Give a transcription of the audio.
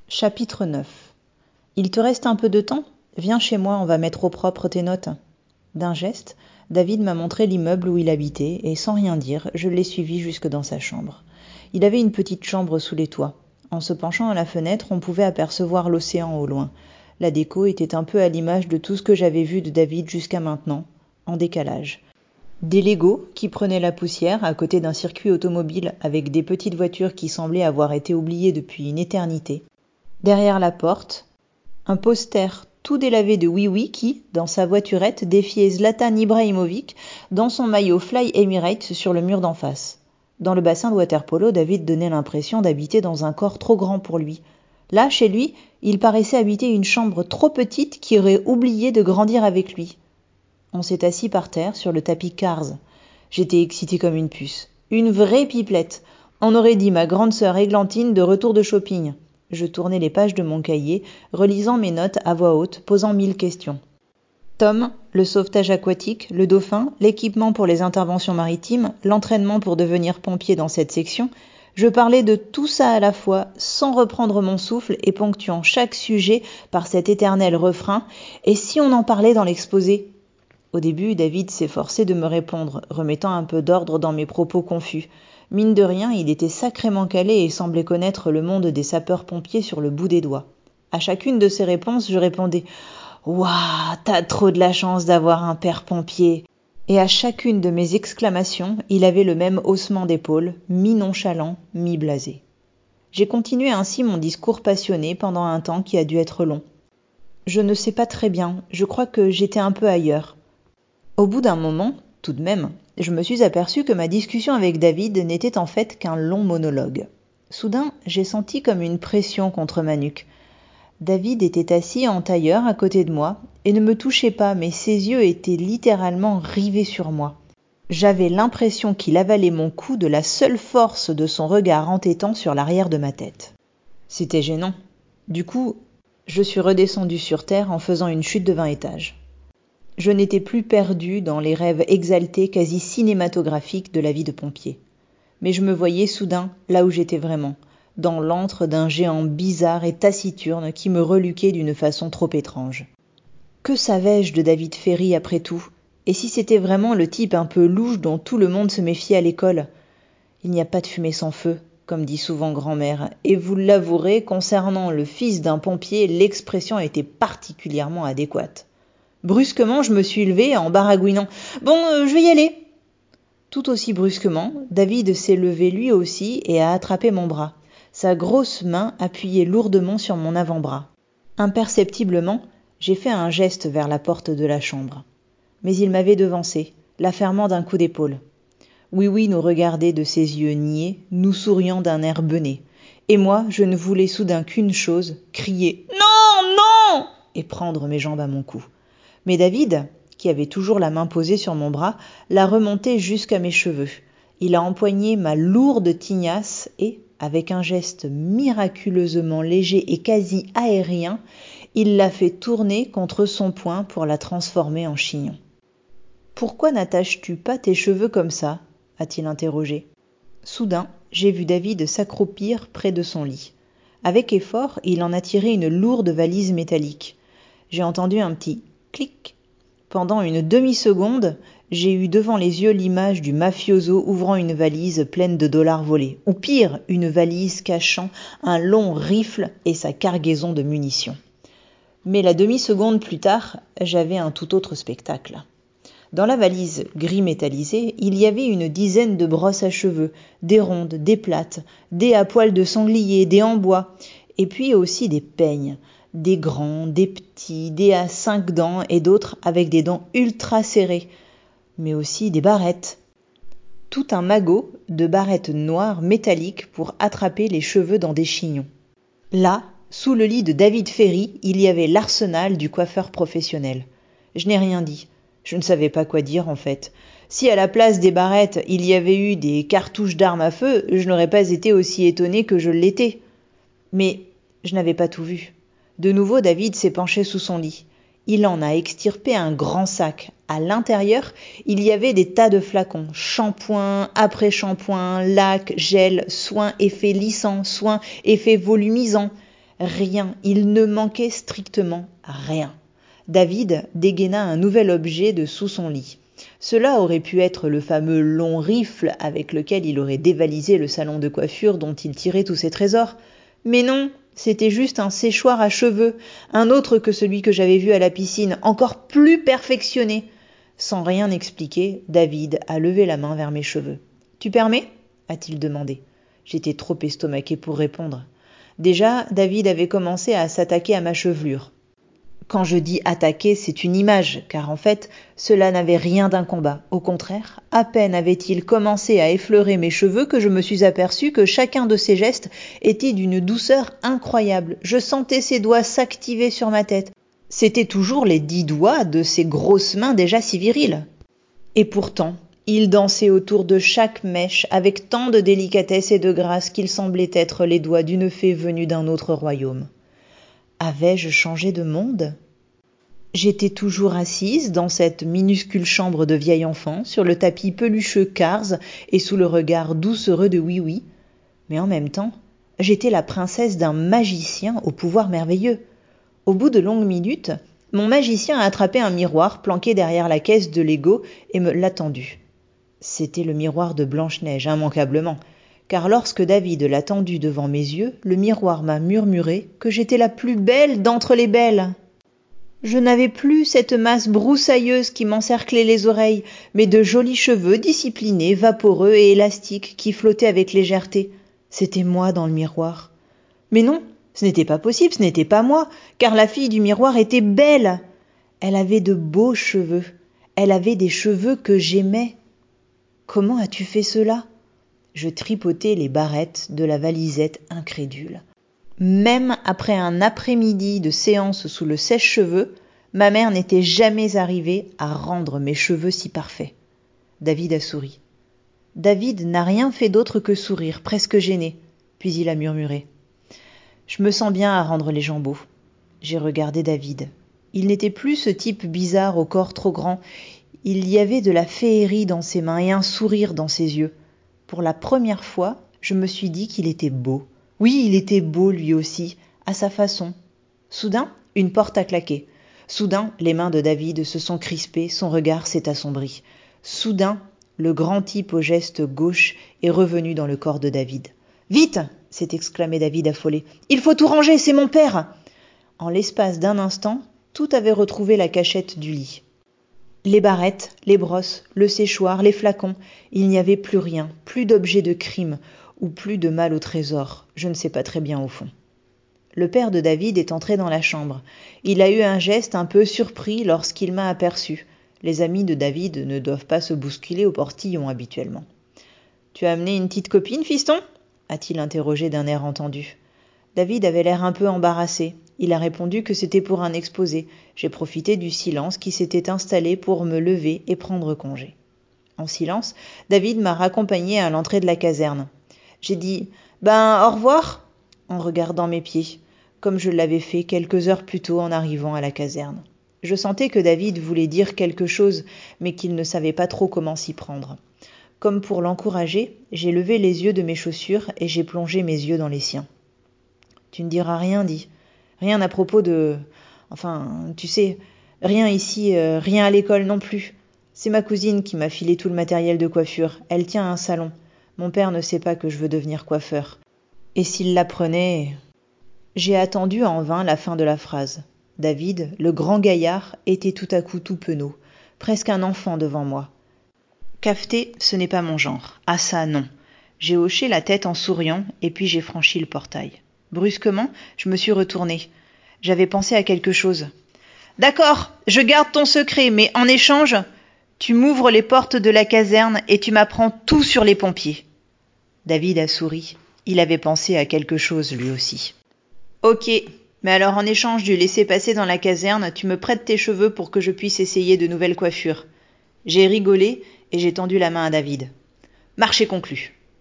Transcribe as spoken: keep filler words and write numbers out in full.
Chapitre neuf. Il te reste un peu de temps ? Viens chez moi, on va mettre au propre tes notes. D'un geste, David m'a montré l'immeuble où il habitait, et sans rien dire, je l'ai suivi jusque dans sa chambre. Il avait une petite chambre sous les toits. En se penchant à la fenêtre, on pouvait apercevoir l'océan au loin. La déco était un peu à l'image de tout ce que j'avais vu de David jusqu'à maintenant, en décalage. Des Legos qui prenaient la poussière à côté d'un circuit automobile avec des petites voitures qui semblaient avoir été oubliées depuis une éternité. Derrière la porte, un poster tout délavé de Oui Oui qui, dans sa voiturette, défiait Zlatan Ibrahimovic dans son maillot Fly Emirates sur le mur d'en face. Dans le bassin de water-polo, David donnait l'impression d'habiter dans un corps trop grand pour lui. Là, chez lui, il paraissait habiter une chambre trop petite qui aurait oublié de grandir avec lui. On s'est assis par terre sur le tapis Cars. J'étais excitée comme une puce. Une vraie pipelette. On aurait dit ma grande sœur Églantine de retour de shopping. Je tournais les pages de mon cahier, relisant mes notes à voix haute, posant mille questions. Tom, le sauvetage aquatique, le dauphin, l'équipement pour les interventions maritimes, l'entraînement pour devenir pompier dans cette section, je parlais de tout ça à la fois, sans reprendre mon souffle et ponctuant chaque sujet par cet éternel refrain « Et si on en parlait dans l'exposé ?» Au début, David s'efforçait de me répondre, remettant un peu d'ordre dans mes propos confus. Mine de rien, il était sacrément calé et semblait connaître le monde des sapeurs-pompiers sur le bout des doigts. À chacune de ses réponses, je répondais « Ouah, t'as trop de la chance d'avoir un père pompier !» Et à chacune de mes exclamations, il avait le même haussement d'épaules, mi-nonchalant, mi-blasé. J'ai continué ainsi mon discours passionné pendant un temps qui a dû être long. Je ne sais pas très bien, je crois que j'étais un peu ailleurs. Au bout d'un moment, tout de même, je me suis aperçue que ma discussion avec David n'était en fait qu'un long monologue. Soudain, j'ai senti comme une pression contre ma nuque. David était assis en tailleur à côté de moi et ne me touchait pas, mais ses yeux étaient littéralement rivés sur moi. J'avais l'impression qu'il avalait mon cou de la seule force de son regard entêtant sur l'arrière de ma tête. C'était gênant. Du coup, je suis redescendue sur terre en faisant une chute de vingt étages. Je n'étais plus perdue dans les rêves exaltés quasi cinématographiques de la vie de pompier. Mais je me voyais soudain là où j'étais vraiment, dans l'antre d'un géant bizarre et taciturne qui me reluquait d'une façon trop étrange. Que savais-je de David Ferry après tout ? Et si c'était vraiment le type un peu louche dont tout le monde se méfiait à l'école ? Il n'y a pas de fumée sans feu, comme dit souvent grand-mère, et vous l'avouerez, concernant le fils d'un pompier, l'expression était particulièrement adéquate. Brusquement, je me suis levée en baragouinant « Bon, euh, je vais y aller !» Tout aussi brusquement, David s'est levé lui aussi et a attrapé mon bras. Sa grosse main appuyait lourdement sur mon avant-bras. Imperceptiblement, j'ai fait un geste vers la porte de la chambre. Mais il m'avait devancé, la fermant d'un coup d'épaule. Oui, oui, nous regardait de ses yeux niais, nous souriant d'un air bené. Et moi, je ne voulais soudain qu'une chose, crier « Non, non !» et prendre mes jambes à mon cou. Mais David, qui avait toujours la main posée sur mon bras, l'a remonté jusqu'à mes cheveux. Il a empoigné ma lourde tignasse et, avec un geste miraculeusement léger et quasi aérien, il l'a fait tourner contre son poing pour la transformer en chignon. « Pourquoi n'attaches-tu pas tes cheveux comme ça ?» a-t-il interrogé. Soudain, j'ai vu David s'accroupir près de son lit. Avec effort, il en a tiré une lourde valise métallique. J'ai entendu un petit clic. Pendant une demi-seconde, j'ai eu devant les yeux l'image du mafioso ouvrant une valise pleine de dollars volés, ou pire, une valise cachant un long rifle et sa cargaison de munitions. Mais la demi-seconde plus tard, j'avais un tout autre spectacle. Dans la valise gris métallisée, il y avait une dizaine de brosses à cheveux, des rondes, des plates, des à poils de sanglier, des en bois, et puis aussi des peignes. Des grands, des petits, des à cinq dents et d'autres avec des dents ultra serrées, mais aussi des barrettes. Tout un magot de barrettes noires métalliques pour attraper les cheveux dans des chignons. Là, sous le lit de David Ferry, il y avait l'arsenal du coiffeur professionnel. Je n'ai rien dit. Je ne savais pas quoi dire en fait. Si à la place des barrettes, il y avait eu des cartouches d'armes à feu, je n'aurais pas été aussi étonnée que je l'étais. Mais je n'avais pas tout vu. De nouveau, David s'est penché sous son lit. Il en a extirpé un grand sac. À l'intérieur, il y avait des tas de flacons. Shampoing, après-shampoing, lac, gel, soins, effet lissant, soins, effet volumisant. Rien, il ne manquait strictement rien. David dégaina un nouvel objet de sous son lit. Cela aurait pu être le fameux long rifle avec lequel il aurait dévalisé le salon de coiffure dont il tirait tous ses trésors. Mais non, c'était juste un séchoir à cheveux, un autre que celui que j'avais vu à la piscine, encore plus perfectionné. Sans rien expliquer, David a levé la main vers mes cheveux. « Tu permets » a-t-il demandé. J'étais trop estomaqué pour répondre. Déjà, David avait commencé à s'attaquer à ma chevelure. Quand je dis attaquer, c'est une image, car en fait, cela n'avait rien d'un combat. Au contraire, à peine avait-il commencé à effleurer mes cheveux que je me suis aperçu que chacun de ses gestes était d'une douceur incroyable. Je sentais ses doigts s'activer sur ma tête. C'étaient toujours les dix doigts de ses grosses mains déjà si viriles. Et pourtant, il dansait autour de chaque mèche avec tant de délicatesse et de grâce qu'il semblait être les doigts d'une fée venue d'un autre royaume. Avais-je changé de monde ? J'étais toujours assise dans cette minuscule chambre de vieil enfant, sur le tapis pelucheux Cars et sous le regard doucereux de Oui-Oui. Mais en même temps, j'étais la princesse d'un magicien au pouvoir merveilleux. Au bout de longues minutes, mon magicien a attrapé un miroir planqué derrière la caisse de Lego et me l'a tendu. C'était le miroir de Blanche-Neige, immanquablement, car lorsque David l'a tendu devant mes yeux, le miroir m'a murmuré que j'étais la plus belle d'entre les belles. Je n'avais plus cette masse broussailleuse qui m'encerclait les oreilles, mais de jolis cheveux disciplinés, vaporeux et élastiques qui flottaient avec légèreté. C'était moi dans le miroir. Mais non, ce n'était pas possible, ce n'était pas moi, car la fille du miroir était belle. Elle avait de beaux cheveux, elle avait des cheveux que j'aimais. Comment as-tu fait cela ? Je tripotais les barrettes de la valisette incrédule. Même après un après-midi de séance sous le sèche-cheveux, ma mère n'était jamais arrivée à rendre mes cheveux si parfaits. David a souri. David n'a rien fait d'autre que sourire, presque gêné, puis il a murmuré. Je me sens bien à rendre les gens beaux. J'ai regardé David. Il n'était plus ce type bizarre au corps trop grand. Il y avait de la féerie dans ses mains et un sourire dans ses yeux. Pour la première fois, je me suis dit qu'il était beau. Oui, il était beau lui aussi, à sa façon. Soudain, une porte a claqué. Soudain, les mains de David se sont crispées, son regard s'est assombri. Soudain, le grand type au geste gauche est revenu dans le corps de David. « Vite !» s'est exclamé David affolé. « Il faut tout ranger, c'est mon père !» En l'espace d'un instant, tout avait retrouvé la cachette du lit. Les barrettes, les brosses, le séchoir, les flacons, il n'y avait plus rien, plus d'objets de crime, ou plus de mal au trésor, je ne sais pas très bien au fond. Le père de David est entré dans la chambre. Il a eu un geste un peu surpris lorsqu'il m'a aperçu. Les amis de David ne doivent pas se bousculer au portillon habituellement. « Tu as amené une petite copine, fiston ?» a-t-il interrogé d'un air entendu. David avait l'air un peu embarrassé. Il a répondu que c'était pour un exposé. J'ai profité du silence qui s'était installé pour me lever et prendre congé. En silence, David m'a raccompagné à l'entrée de la caserne. J'ai dit « Ben, au revoir !» en regardant mes pieds, comme je l'avais fait quelques heures plus tôt en arrivant à la caserne. Je sentais que David voulait dire quelque chose, mais qu'il ne savait pas trop comment s'y prendre. Comme pour l'encourager, j'ai levé les yeux de mes chaussures et j'ai plongé mes yeux dans les siens. « Tu ne diras rien, dit. Rien à propos de... Enfin, tu sais, rien ici, euh, rien à l'école non plus. C'est ma cousine qui m'a filé tout le matériel de coiffure. Elle tient un salon. Mon père ne sait pas que je veux devenir coiffeur. Et s'il l'apprenait... » J'ai attendu en vain la fin de la phrase. David, le grand gaillard, était tout à coup tout penaud, presque un enfant devant moi. Cafeter, ce n'est pas mon genre. Ah ça, non. J'ai hoché la tête en souriant et puis j'ai franchi le portail. Brusquement, je me suis retournée. J'avais pensé à quelque chose. « D'accord, je garde ton secret, mais en échange, tu m'ouvres les portes de la caserne et tu m'apprends tout sur les pompiers. » David a souri. Il avait pensé à quelque chose lui aussi. « Ok, mais alors en échange du laisser-passer dans la caserne, tu me prêtes tes cheveux pour que je puisse essayer de nouvelles coiffures. » J'ai rigolé et j'ai tendu la main à David. « Marché conclu. »